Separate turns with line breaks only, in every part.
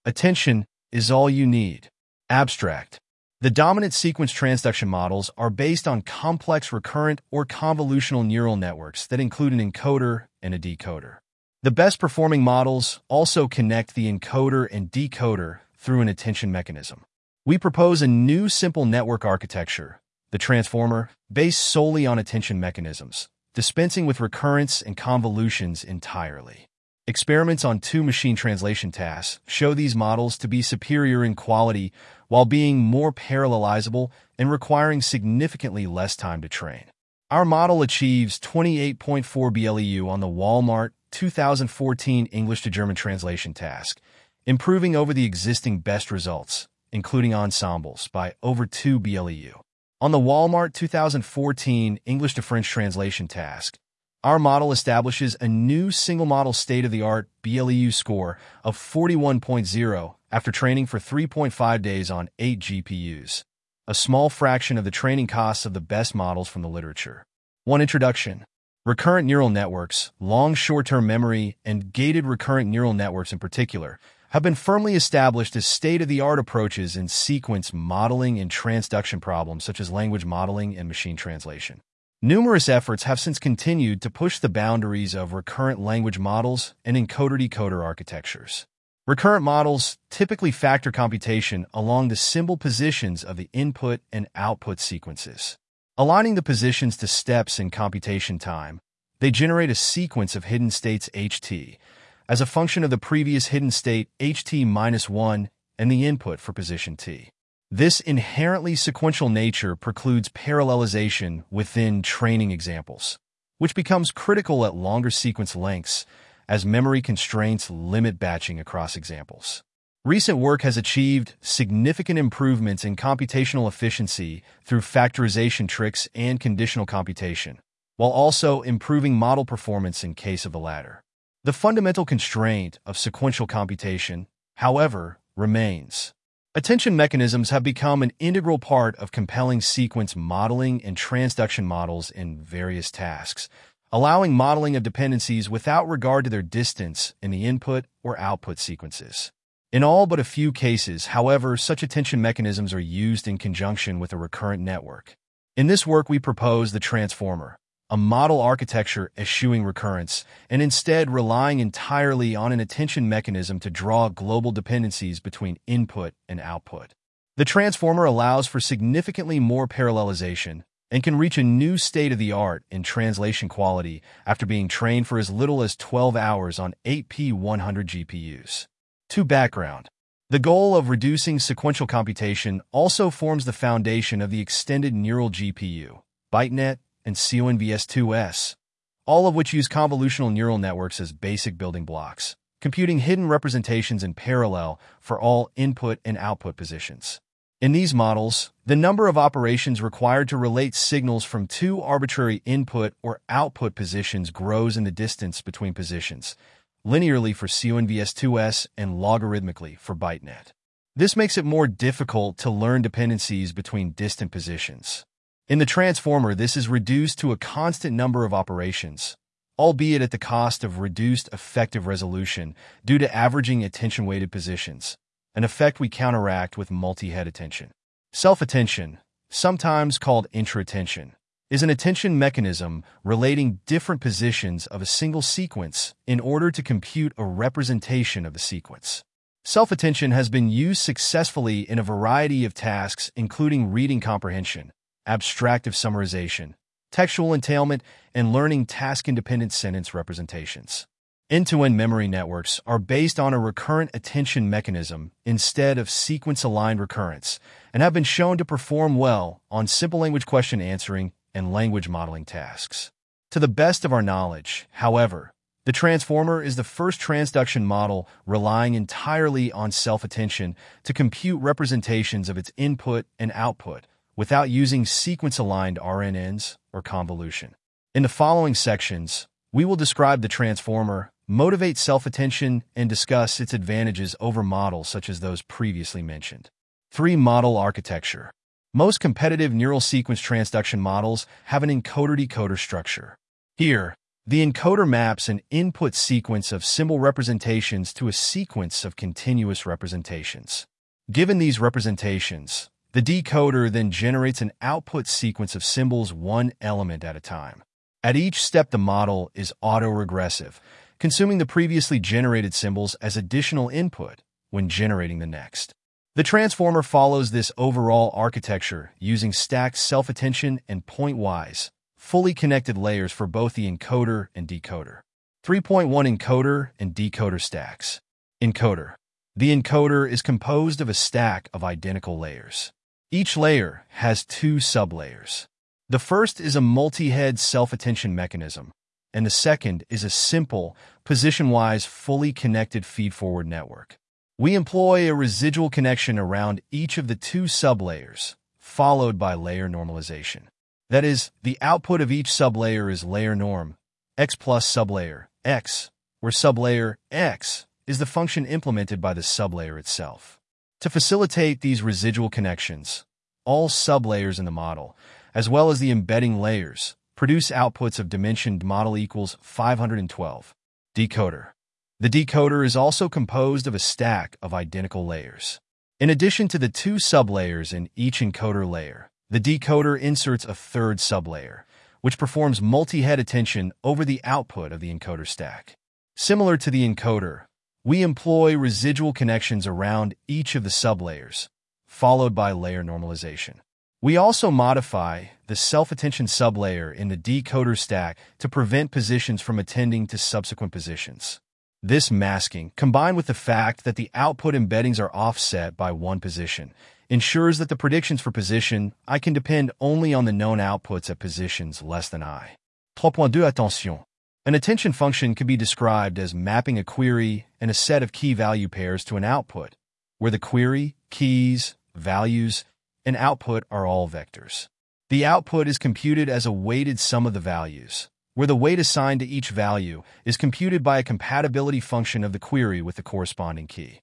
Attention is all you need. Abstract. The dominant sequence transduction models are based on complex recurrent or convolutional neural networks that include an encoder and a decoder. The best performing models also connect the encoder and decoder through an attention mechanism. We propose a new simple network architecture, the transformer, based solely on attention mechanisms, dispensing with recurrence and convolutions entirely. Experiments on two machine translation tasks show these models to be superior in quality while being more parallelizable and requiring significantly less time to train. Our model achieves 28.4 BLEU on the Walmart 2014 English to German translation task, improving over the existing best results, including ensembles, by over 2 BLEU. On the Walmart 2014 English to French translation task, our model establishes a new single-model state-of-the-art BLEU score of 41.0 after training for 3.5 days on 8 GPUs, a small fraction of the training costs of the best models from the literature. One introduction. Recurrent neural networks, long short-term memory, and gated recurrent neural networks in particular, have been firmly established as state-of-the-art approaches in sequence modeling and transduction problems such as language modeling and machine translation. Numerous efforts have since continued to push the boundaries of recurrent language models and encoder-decoder architectures. Recurrent models typically factor computation along the symbol positions of the input and output sequences. Aligning the positions to steps in computation time, they generate a sequence of hidden states HT as a function of the previous hidden state HT-1 and the input for position T. This inherently sequential nature precludes parallelization within training examples, which becomes critical at longer sequence lengths as memory constraints limit batching across examples. Recent work has achieved significant improvements in computational efficiency through factorization tricks and conditional computation, while also improving model performance in case of the latter. The fundamental constraint of sequential computation, however, remains. Attention mechanisms have become an integral part of compelling sequence modeling and transduction models in various tasks, allowing modeling of dependencies without regard to their distance in the input or output sequences. In all but a few cases, however, such attention mechanisms are used in conjunction with a recurrent network. In this work, we propose the transformer, a model architecture eschewing recurrence, and instead relying entirely on an attention mechanism to draw global dependencies between input and output. The transformer allows for significantly more parallelization and can reach a new state-of-the-art in translation quality after being trained for as little as 12 hours on 8P100 GPUs. To background, the goal of reducing sequential computation also forms the foundation of the extended neural GPU, ByteNet, and CONVS2S, all of which use convolutional neural networks as basic building blocks, computing hidden representations in parallel for all input and output positions. In these models, the number of operations required to relate signals from two arbitrary input or output positions grows in the distance between positions, linearly for CONVS2S and logarithmically for ByteNet. This makes it more difficult to learn dependencies between distant positions. In the transformer, this is reduced to a constant number of operations, albeit at the cost of reduced effective resolution due to averaging attention-weighted positions, an effect we counteract with multi-head attention. Self-attention, sometimes called intra-attention, is an attention mechanism relating different positions of a single sequence in order to compute a representation of the sequence. Self-attention has been used successfully in a variety of tasks, including reading comprehension, abstractive summarization, textual entailment, and learning task-independent sentence representations. End-to-end memory networks are based on a recurrent attention mechanism instead of sequence-aligned recurrence and have been shown to perform well on simple language question answering and language modeling tasks. To the best of our knowledge, however, the transformer is the first transduction model relying entirely on self-attention to compute representations of its input and output without using sequence-aligned RNNs or convolution. In the following sections, we will describe the transformer, motivate self-attention, and discuss its advantages over models such as those previously mentioned. 3. Model architecture. Most competitive neural sequence transduction models have an encoder-decoder structure. Here, The encoder maps an input sequence of symbol representations to a sequence of continuous representations. Given these representations, the decoder then generates an output sequence of symbols one element at a time. At each step, the model is autoregressive, consuming the previously generated symbols as additional input when generating the next. The transformer follows this overall architecture using stacked self-attention and point-wise, fully connected layers for both the encoder and decoder. 3.1 Encoder and decoder stacks. Encoder. The encoder is composed of a stack of identical layers. Each layer has two sublayers. The first is a multi-head self-attention mechanism, and the second is a simple, position-wise, fully connected feed-forward network. We employ a residual connection around each of the two sublayers, followed by layer normalization. That is, the output of each sublayer is layer norm, x plus sublayer x, where sublayer x is the function implemented by the sublayer itself. To facilitate these residual connections, all sublayers in the model, as well as the embedding layers, produce outputs of dimensioned model equals 512. Decoder. The decoder is also composed of a stack of identical layers. In addition to the two sublayers in each encoder layer, the decoder inserts a third sublayer, which performs multi-head attention over the output of the encoder stack. Similar to the encoder, we employ residual connections around each of the sublayers, followed by layer normalization. We also modify the self-attention sublayer in the decoder stack to prevent positions from attending to subsequent positions. This masking, combined with the fact that the output embeddings are offset by one position, ensures that the predictions for position I can depend only on the known outputs at positions less than I. 3.2 Attention. An attention function can be described as mapping a query and a set of key-value pairs to an output, where the query, keys, values, and output are all vectors. The output is computed as a weighted sum of the values, where the weight assigned to each value is computed by a compatibility function of the query with the corresponding key.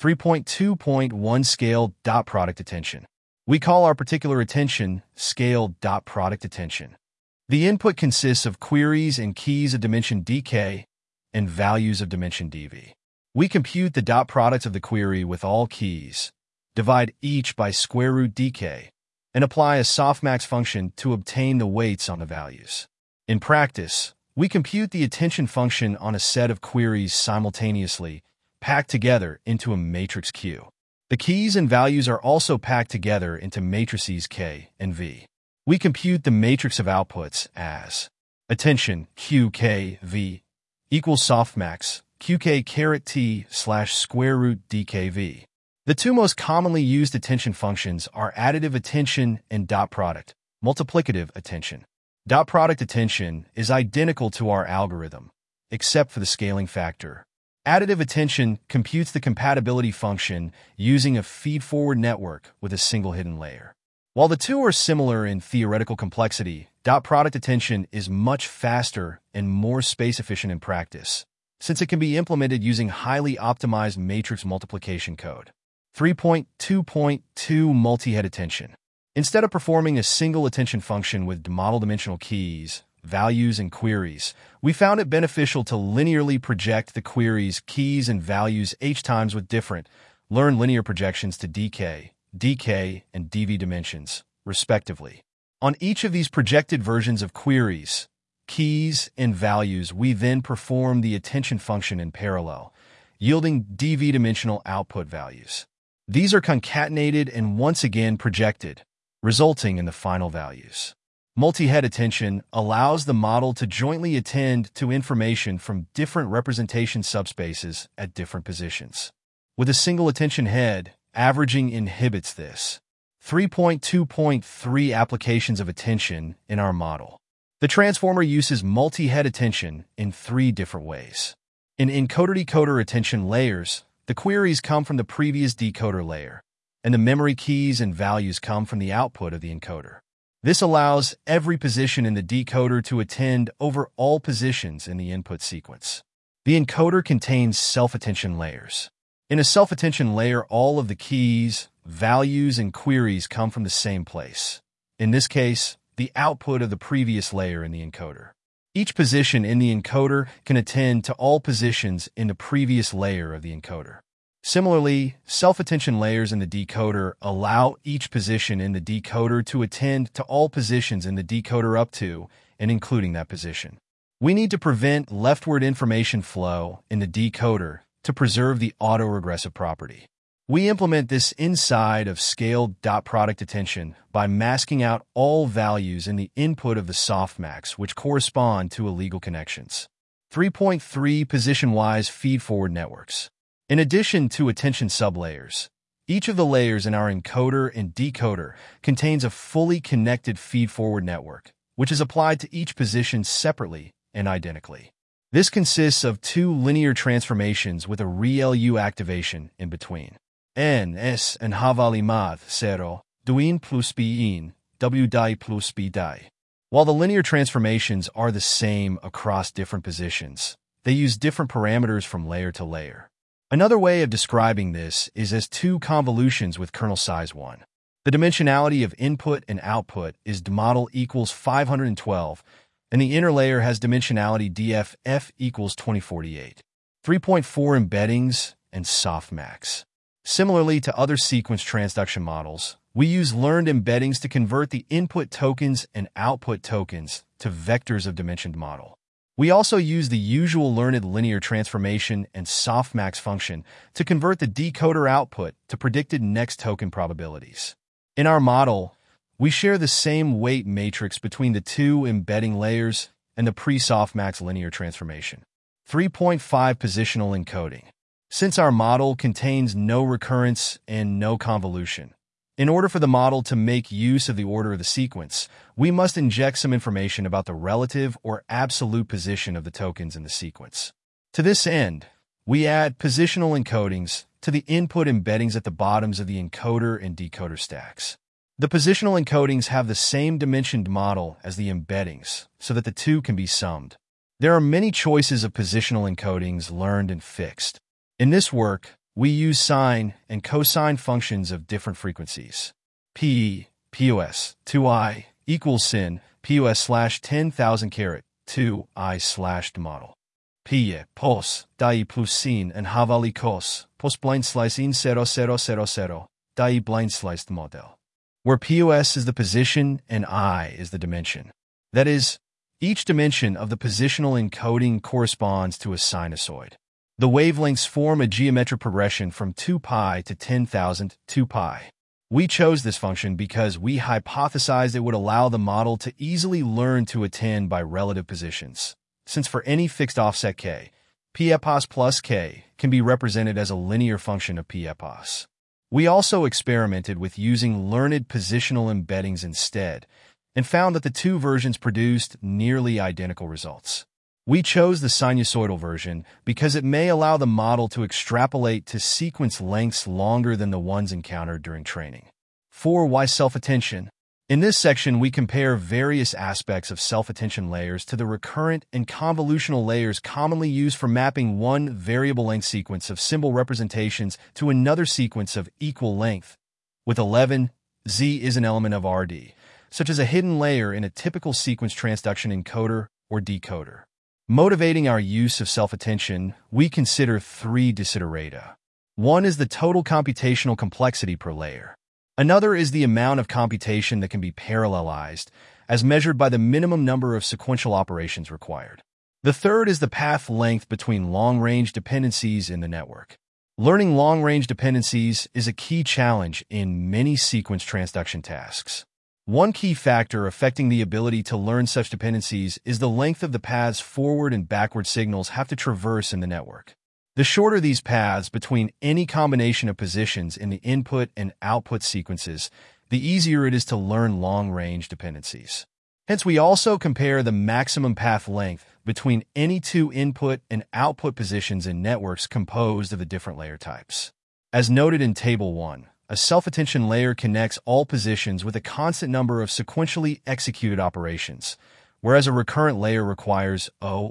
3.2.1 Scale dot product attention. We call our particular attention scale dot product attention. The input consists of queries and keys of dimension dk and values of dimension dv. We compute the dot product of the query with all keys, divide each by square root dk, and apply a softmax function to obtain the weights on the values. In practice, we compute the attention function on a set of queries simultaneously, packed together into a matrix Q. The keys and values are also packed together into matrices K and V. We compute the matrix of outputs as attention QKV equals softmax QK caret T slash square root DKV. The two most commonly used attention functions are additive attention and dot product, multiplicative attention. Dot product attention is identical to our algorithm, except for the scaling factor. Additive attention computes the compatibility function using a feed-forward network with a single hidden layer. While the two are similar in theoretical complexity, dot product attention is much faster and more space-efficient in practice, since it can be implemented using highly optimized matrix multiplication code. 3.2.2 Multi-head attention. Instead of performing a single attention function with model dimensional keys, values, and queries, we found it beneficial to linearly project the queries, keys, and values h times with different learned linear projections to dk, and dv dimensions, respectively. On each of these projected versions of queries, keys, and values, we then perform the attention function in parallel, yielding dv-dimensional output values. These are concatenated and once again projected, resulting in the final values. Multi-head attention allows the model to jointly attend to information from different representation subspaces at different positions. With a single attention head, averaging inhibits this. 3.2.3 Applications of attention in our model. The transformer uses multi-head attention in three different ways. In encoder-decoder attention layers, the queries come from the previous decoder layer, and the memory keys and values come from the output of the encoder. This allows every position in the decoder to attend over all positions in the input sequence. The encoder contains self-attention layers. In a self-attention layer, all of the keys, values, and queries come from the same place. In this case, the output of the previous layer in the encoder. Each position in the encoder can attend to all positions in the previous layer of the encoder. Similarly, self-attention layers in the decoder allow each position in the decoder to attend to all positions in the decoder up to and including that position. We need to prevent leftward information flow in the decoder to preserve the autoregressive property. We implement this inside of scaled dot product attention by masking out all values in the input of the softmax which correspond to illegal connections. 3.3 Position-wise feed-forward networks. In addition to attention sublayers, each of the layers in our encoder and decoder contains a fully connected feed-forward network, which is applied to each position separately and identically. This consists of two linear transformations with a ReLU activation in between. N, S, and Havali Math, 0, Duin plus Bin, W die plus B die. While the linear transformations are the same across different positions, they use different parameters from layer to layer. Another way of describing this is as two convolutions with kernel size 1. The dimensionality of input and output is dmodel equals 512, and the inner layer has dimensionality dff equals 2048. 3.4 Embeddings and softmax. Similarly to other sequence transduction models, we use learned embeddings to convert the input tokens and output tokens to vectors of dimensioned model. We also use the usual learned linear transformation and softmax function to convert the decoder output to predicted next token probabilities. In our model, we share the same weight matrix between the two embedding layers and the pre-softmax linear transformation. 3.5 Positional encoding. Since our model contains no recurrence and no convolution, in order for the model to make use of the order of the sequence, we must inject some information about the relative or absolute position of the tokens in the sequence. To this end, we add positional encodings to the input embeddings at the bottoms of the encoder and decoder stacks. The positional encodings have the same dimensioned model as the embeddings, so that the two can be summed. There are many choices of positional encodings learned and fixed. In this work, we use sine and cosine functions of different frequencies. P, POS, 2i, equals sin, POS slash 10,000 caret, 2i slash model. P, pos, dai plus sin and havali cos, pos blind slice in 0000, dai blind sliced model. Where POS is the position and I is the dimension. That is, each dimension of the positional encoding corresponds to a sinusoid. The wavelengths form a geometric progression from 2 pi to 10,000, 2 pi. We chose this function because we hypothesized it would allow the model to easily learn to attend by relative positions, since for any fixed offset k, p-epos plus k can be represented as a linear function of p-epos. We also experimented with using learned positional embeddings instead, and found that the two versions produced nearly identical results. We chose the sinusoidal version because it may allow the model to extrapolate to sequence lengths longer than the ones encountered during training. 4. Why self-attention? In this section, we compare various aspects of self-attention layers to the recurrent and convolutional layers commonly used for mapping one variable length sequence of symbol representations to another sequence of equal length. With 11, Z is an element of RD, such as a hidden layer in a typical sequence transduction encoder or decoder. Motivating our use of self-attention, we consider 3 desiderata. One is the total computational complexity per layer. Another is the amount of computation that can be parallelized, as measured by the minimum number of sequential operations required. The third is the path length between long-range dependencies in the network. Learning long-range dependencies is a key challenge in many sequence transduction tasks. One key factor affecting the ability to learn such dependencies is the length of the paths forward and backward signals have to traverse in the network. The shorter these paths between any combination of positions in the input and output sequences, the easier it is to learn long-range dependencies. Hence, we also compare the maximum path length between any two input and output positions in networks composed of the different layer types. As noted in Table 1, a self-attention layer connects all positions with a constant number of sequentially executed operations, whereas a recurrent layer requires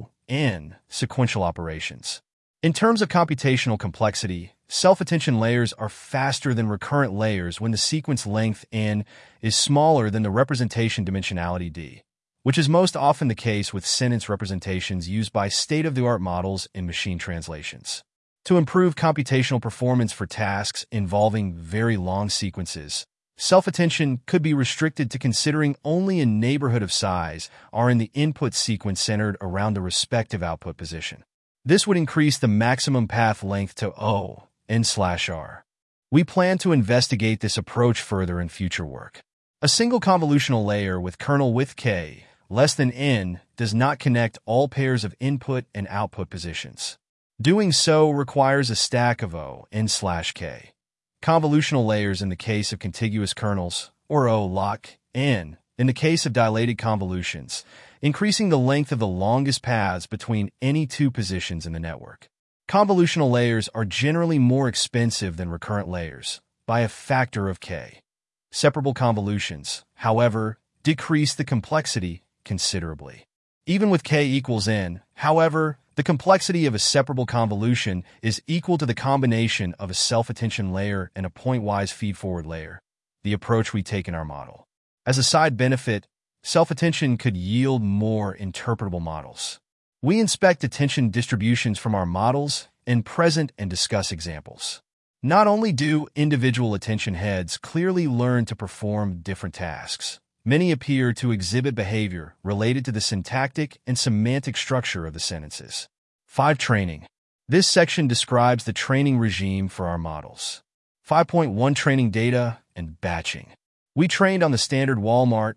O(n) sequential operations. In terms of computational complexity, self-attention layers are faster than recurrent layers when the sequence length n is smaller than the representation dimensionality d, which is most often the case with sentence representations used by state-of-the-art models in machine translations. To improve computational performance for tasks involving very long sequences, self-attention could be restricted to considering only a neighborhood of size are in the input sequence centered around the respective output position. This would increase the maximum path length to O n/r. We plan to investigate this approach further in future work. A single convolutional layer with kernel width k less than n does not connect all pairs of input and output positions. Doing so requires a stack of O n/k convolutional layers in the case of contiguous kernels, or O lock n in the case of dilated convolutions, increasing the length of the longest paths between any two positions in the network. Convolutional layers are generally more expensive than recurrent layers by a factor of k. Separable convolutions, however, decrease the complexity considerably. Even with k equals n, however, the complexity of a separable convolution is equal to the combination of a self-attention layer and a pointwise feed-forward layer, the approach we take in our model. As a side benefit, self-attention could yield more interpretable models. We inspect attention distributions from our models and present and discuss examples. Not only do individual attention heads clearly learn to perform different tasks, many appear to exhibit behavior related to the syntactic and semantic structure of the sentences. 5. Training. This section describes the training regime for our models. 5.1 Training data and batching. We trained on the standard Walmart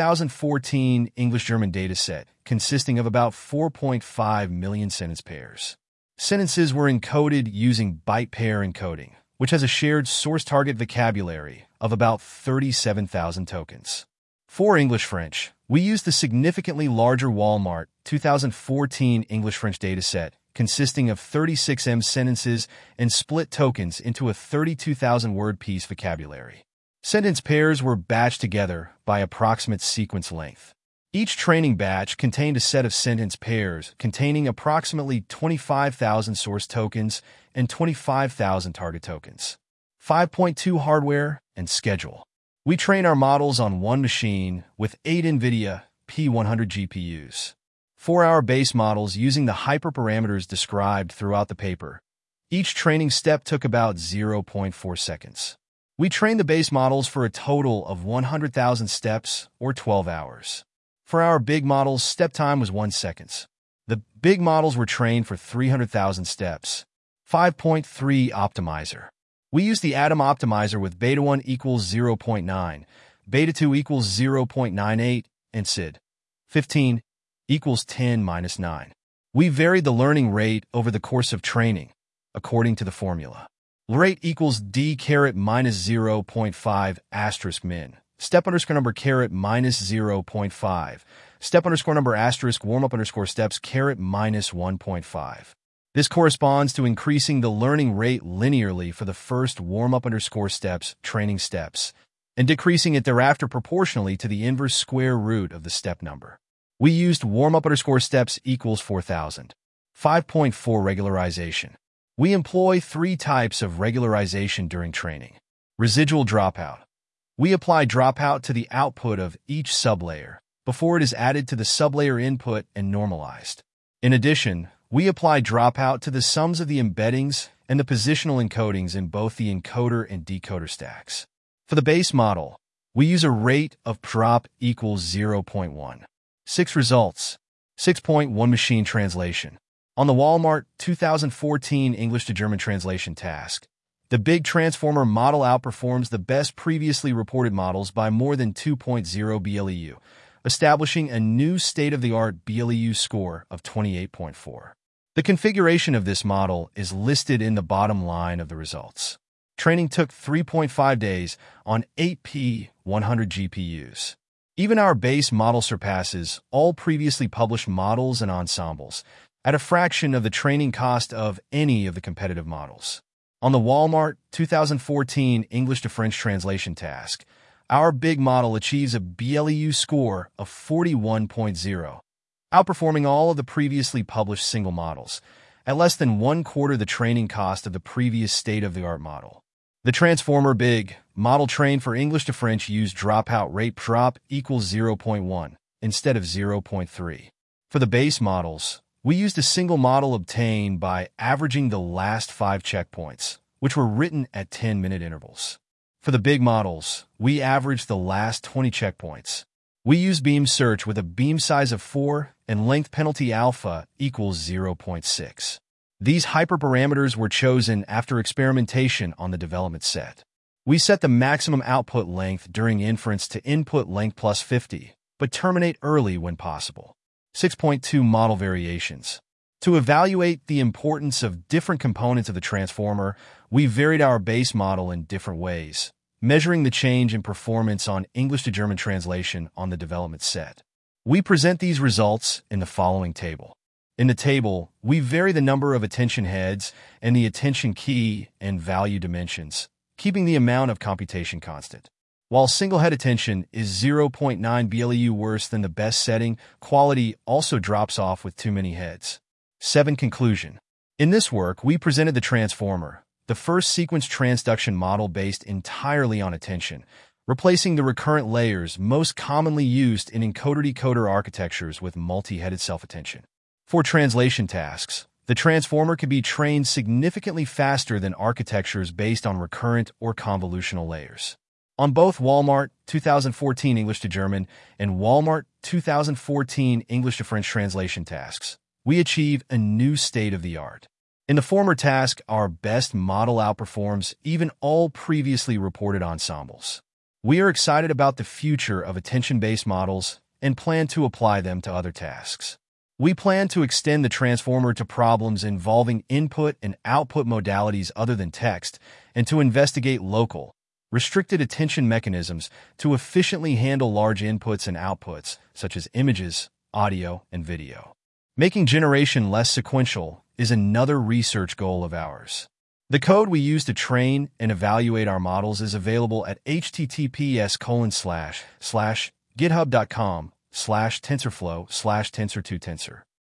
2014 English-German dataset, consisting of about 4.5 million sentence pairs. Sentences were encoded using byte pair encoding, which has a shared source target vocabulary of about 37,000 tokens. For English-French, we used the significantly larger Walmart 2014 English-French dataset, consisting of 36M sentences and split tokens into a 32,000-word piece vocabulary. Sentence pairs were batched together by approximate sequence length. Each training batch contained a set of sentence pairs containing approximately 25,000 source tokens and 25,000 target tokens. 5.2 Hardware and schedule. We train our models on one machine with 8 NVIDIA P100 GPUs. For our base models using the hyperparameters described throughout the paper, each training step took about 0.4 seconds. We trained the base models for a total of 100,000 steps, or 12 hours. For our big models, step time was 1 second. The big models were trained for 300,000 steps. 5.3 Optimizer. We used the Atom Optimizer with beta 1 equals 0.9, beta 2 equals 0.98, and SID 15 equals 10 minus 9. We varied the learning rate over the course of training, according to the formula. Rate equals d caret minus 0.5 asterisk min. Step underscore number caret minus 0.5. Step underscore number asterisk warm-up underscore steps caret minus 1.5. This corresponds to increasing the learning rate linearly for the first warm-up underscore steps, training steps, and decreasing it thereafter proportionally to the inverse square root of the step number. We used warm-up underscore steps equals 4,000. 5.4 Regularization. We employ 3 types of regularization during training. Residual dropout. We apply dropout to the output of each sublayer before it is added to the sublayer input and normalized. In addition, we apply dropout to the sums of the embeddings and the positional encodings in both the encoder and decoder stacks. For the base model, we use a rate of drop equals 0.1. 6 Results. 6.1 Machine translation. On the Walmart 2014 English to German translation task, the Big Transformer model outperforms the best previously reported models by more than 2.0 BLEU, establishing a new state-of-the-art BLEU score of 28.4. The configuration of this model is listed in the bottom line of the results. Training took 3.5 days on 8 P100 GPUs. Even our base model surpasses all previously published models and ensembles, at a fraction of the training cost of any of the competitive models. On the Walmart 2014 English to French translation task, our big model achieves a BLEU score of 41.0, outperforming all of the previously published single models, at less than 1/4 the training cost of the previous state-of-the-art model. The Transformer Big model trained for English to French used dropout rate drop equals 0.1, instead of 0.3. For the base models, we used a single model obtained by averaging the last 5 checkpoints, which were written at 10-minute intervals. For the big models, we averaged the last 20 checkpoints. We use beam search with a beam size of 4 and length penalty alpha equals 0.6. These hyperparameters were chosen after experimentation on the development set. We set the maximum output length during inference to input length plus 50, but terminate early when possible. 6.2 Model variations. To evaluate the importance of different components of the transformer, we varied our base model in different ways, measuring the change in performance on English to German translation on the development set. We present these results in the following table. In the table, we vary the number of attention heads and the attention key and value dimensions, keeping the amount of computation constant. While single-head attention is 0.9 BLEU worse than the best setting, quality also drops off with too many heads. 7. Conclusion. In this work, we presented the transformer, the first sequence transduction model based entirely on attention, replacing the recurrent layers most commonly used in encoder-decoder architectures with multi-headed self-attention. For translation tasks, the transformer can be trained significantly faster than architectures based on recurrent or convolutional layers. On both Walmart 2014 English to German and Walmart 2014 English to French translation tasks, we achieve a new state-of-the-art. In the former task, our best model outperforms even all previously reported ensembles. We are excited about the future of attention-based models and plan to apply them to other tasks. We plan to extend the transformer to problems involving input and output modalities other than text and to investigate local, restricted attention mechanisms to efficiently handle large inputs and outputs, such as images, audio, and video. Making generation less sequential is another research goal of ours. The code we use to train and evaluate our models is available at https://github.com/TensorFlow/Tensor2Tensor.